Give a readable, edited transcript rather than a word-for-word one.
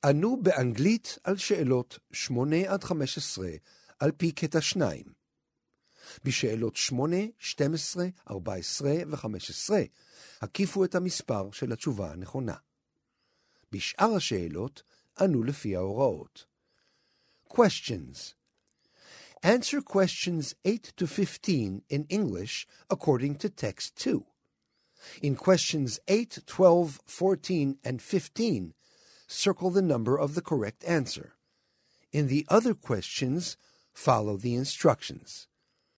ענו באנגלית על שאלות 8 עד 15 על פי קטע 2. בשאלות 8, 12, 14 ו-15 הקיפו את המספר של התשובה הנכונה. בשאר השאלות ענו לפי ההוראות. Questions. Answer questions 8 to 15 in English according to text 2. In questions 8, 12, 14, and 15, circle the number of the correct answer. In the other questions, follow the instructions.